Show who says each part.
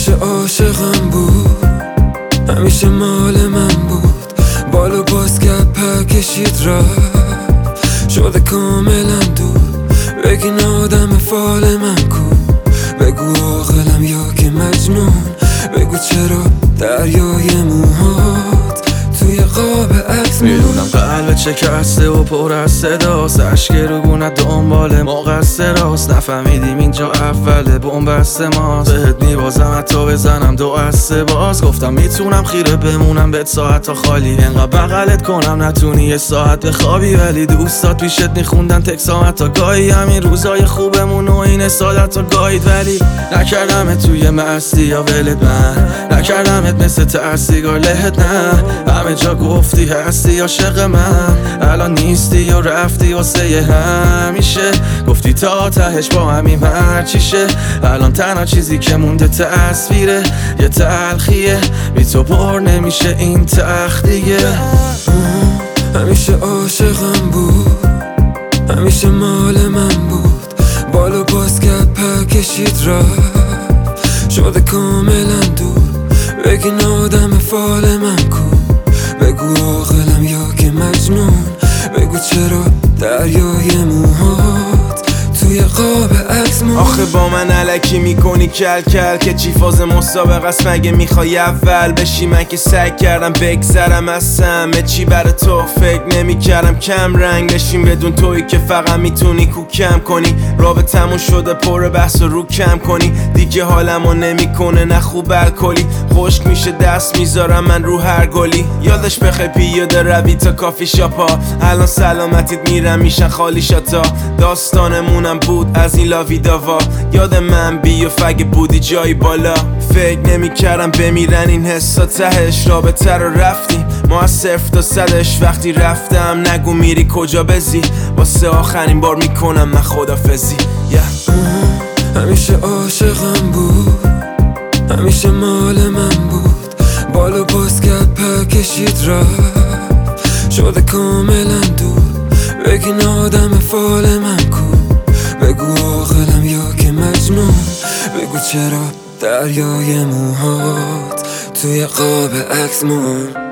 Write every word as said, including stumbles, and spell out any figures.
Speaker 1: همیشه عاشقم بود، همیشه مال من بود. بالو باز کرد پر کشید رفت، شده کاملا دور. بگین آدم فال من کو، بگو عاقلم یا که مجنون. بگو چرا دریای موهات توی قاب عکس
Speaker 2: میدونم قلب شکسته و پر از صداست، اشک رو گونت دنبال مقصراست. نفهمیدیم اینجا اوله بنبست ماست، بهت میبازم حتی بزنم دو از سه باز. گفتم میتونم خیره بمونم بهت ساعت تا خالی، انقدر بغلت کنم نتونی یه ساعت بخوابی. ولی دوستات پیشت میخوندن تکسام حتی گاهی، همین روزای خوبمون و این سادت تا گاهید. ولی نکردمت توی مستی یا ولت، من نکردمت مثل تأسیگار لهت. نه همه جا گفتی هستی عاشق من، الان نیستی یا رفتی واسه همیشه. گفتی تا تهش با همیم هر چیشه، الان تنها چیزی که مونده تصویره یه تلخیه. بی تو پر نمیشه این تخت دیگه.
Speaker 1: همیشه عاشقم بود، همیشه مال من بود. بالو باز کرد پر کشید رفت، شده کاملا دور. بگین آدم فال من کو، بگو عاقلم یا که مجنون. بگو چرا دریای موهات توی قاب عکس مون.
Speaker 3: آخه با من علکی میکنی کل کل که چی فاز مسابقه است مگه میخوای اول بشی؟ من که سعی کردم بگذرم از همه چی برای تو، فکر نمیکردم کم رنگ بشیم بدون تویی که فقط میتونی کو کم کنی. رابطمون شده پر بحث و رو کم کنی، دیگه حالمو نمیکنه نه خوب الکلی. خشک میشه دست میذارم من رو هر گلی. یادش بخیر پیاده روی تا کافی شاپا، الان سلامتیت میرم میشن خالی شاتا. داستانمونم بود از این لاوی داوا، یاد من بی و فگ بودی جایی بالا. فکر نمی کردم بمیرن این حسا تهش، رابطه رو رفتیم ما از صفر تا صدش. وقتی رفتم نگو میری کجا بزی، واسه آخرین بار میکنم من خدافزی. yeah.
Speaker 1: همیشه عاشقم بود، همیشه مال من بود. بالو باز کرد پر کشید رفت، شده کاملا دور. بگین آدم فال من کو، بگو عاقلم یا که مجنون. بگو چرا دریای موهات توی قاب عکس مون.